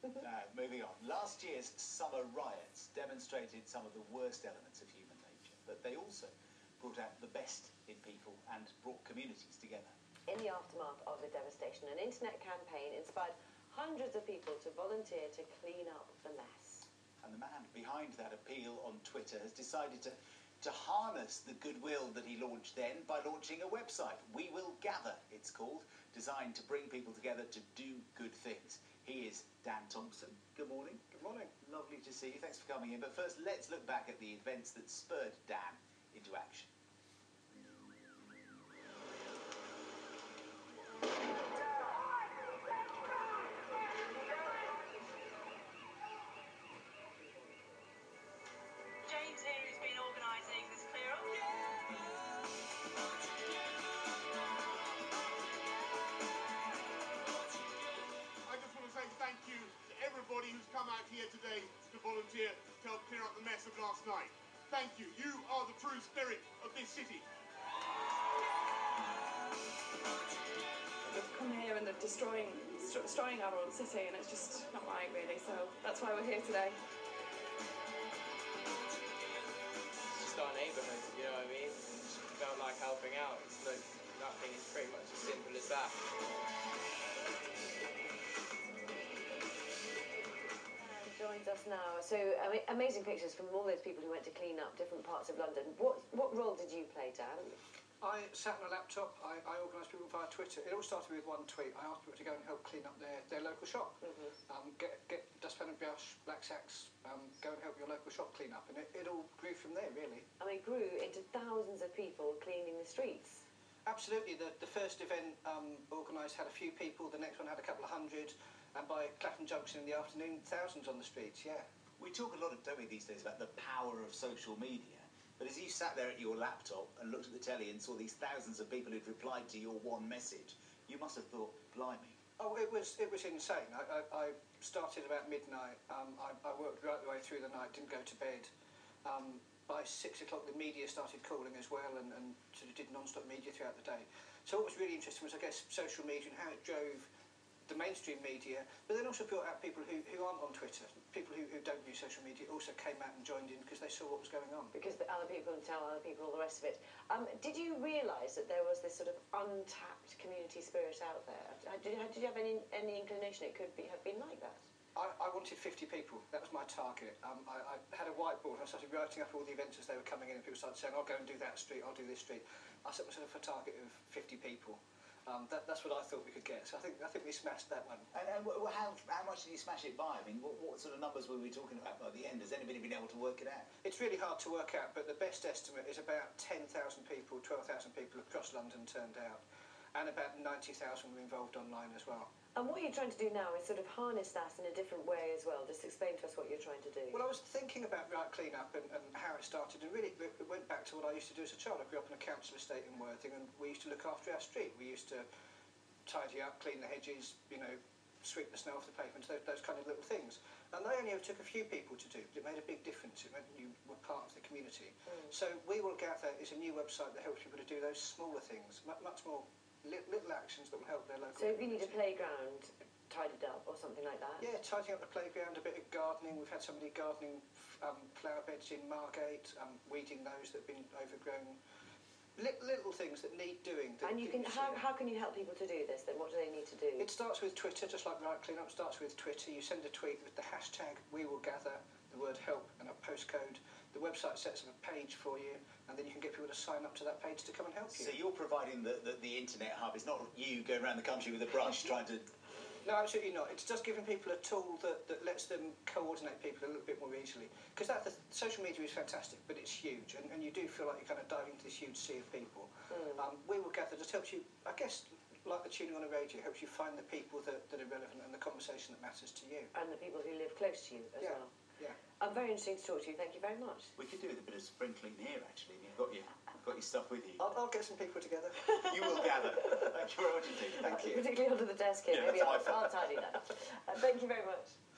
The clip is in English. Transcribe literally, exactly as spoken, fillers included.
Now, moving on. Last year's summer riots demonstrated some of the worst elements of human nature, but they also brought out the best in people and brought communities together. In the aftermath of the devastation, an internet campaign inspired hundreds of people to volunteer to clean up the mess. And the man behind that appeal on Twitter has decided to, to harness the goodwill that he launched then by launching a website. We Will Gather, it's called, designed to bring people together to do good things. He is Dan Thompson. Good morning. Good morning. Lovely to see you. Thanks for coming in. But first, let's look back at the events that spurred Dan into action. James here has been organising this clear up. I just want to say thank you to everybody who's come out here today to volunteer to help clear up the mess of last night. Thank you. You are the true spirit of this city. They've come here and they're destroying, destroying our own city, and it's just not right, really. So that's why we're here today. It's just our neighbourhood, you know what I mean? And felt like helping out. It's like, nothing is pretty much as simple as that. Joins us now. So ama- amazing pictures from all those people who went to clean up different parts of London. What what role did you play, Dan? I sat on a laptop, I, I organised people via Twitter. It all started with one tweet. I asked people to go and help clean up their, their local shop. Mm-hmm. um, get, get dustpan and brush, black sacks, um, go and help your local shop clean up. And it, it all grew from there, really. And it grew into thousands of people cleaning the streets. Absolutely. The, the first event um, organised had a few people, the next one had a couple of hundred, and by Clapham Junction in the afternoon, thousands on the streets, yeah. We talk a lot, of, don't we, these days about the power of social media. But as you sat there at your laptop and looked at the telly and saw these thousands of people who'd replied to your one message, you must have thought, blimey. Oh, it was it was insane. I, I, I started about midnight. Um, I, I worked right the way through the night, didn't go to bed. Um, by six o'clock, the media started calling as well, and, and sort of did non-stop media throughout the day. So what was really interesting was, I guess, social media and how it drove the mainstream media, but then also brought out people who, who aren't on Twitter, people who, who don't use social media also came out and joined in because they saw what was going on. Because the other people can tell other people all the rest of it. Um, did you realise that there was this sort of untapped community spirit out there? Did, did you have any, any inclination it could be, have been like that? I, I wanted fifty people. That was my target. Um, I, I had a whiteboard and I started writing up all the events as they were coming in, and people started saying, I'll go and do that street, I'll do this street. I set myself a target of fifty people. Um, that, that's what I thought we could get. So I think I think we smashed that one. And, and wh- how, how much did you smash it by? I mean, what, what sort of numbers were we talking about by the end? Has anybody been able to work it out? It's really hard to work out, but the best estimate is about ten thousand people, twelve thousand people across London turned out, and about ninety thousand were involved online as well. And what you're trying to do now is sort of harness that in a different way as well. Just explain to us what you're trying to do. Well, I was thinking about Right Clean Up and, and how it started, and really it went back to what I used to do as a child. I grew up in a council estate in Worthing, and we used to look after our street. We used to tidy up, clean the hedges, you know, sweep the snow off the pavements, those, those kind of little things. And they only ever took a few people to do, but it made a big difference. It meant you were part of the community. Mm. So We Will Gather is a new website that helps people to do those smaller things, much, much more li little actions that will help their local So if you community. need a playground tidied up or something like that? Yeah, tidying up the playground, a bit of gardening. We've had somebody gardening um, flower beds in Margate, um, weeding those that have been overgrown. Little, little things that need doing. That, And you can, how, how can you help people to do this then? What do they need to do? It starts with Twitter, just like Right Clean Up starts with Twitter. You send a tweet with the hashtag We Will Gather, the word help, and a postcode. The website sets up a page for you, and then you can get people to sign up to that page to come and help you. So you're providing the, the, the internet hub. It's not you going around the country with a brush trying to... No, absolutely not. It's just giving people a tool that, that lets them coordinate people a little bit more easily. Because that the social media is fantastic, but it's huge, and, and you do feel like you're kind of diving into this huge sea of people. Mm. Um, We Will Gather just helps you, I guess, like the tuning on a radio, helps you find the people that, that are relevant and the conversation that matters to you. And the people who live close to you as yeah. well. Yeah. I'm very interesting to talk to you. Thank you very much. We could do with a bit of sprinkling here, actually. You've got your, got your stuff with you. I'll, I'll get some people together. You will gather. Thank you very much indeed. Thank you. Particularly under the desk here. Yeah, Maybe that's I'll, my fault. I'll tidy that. Uh, thank you very much.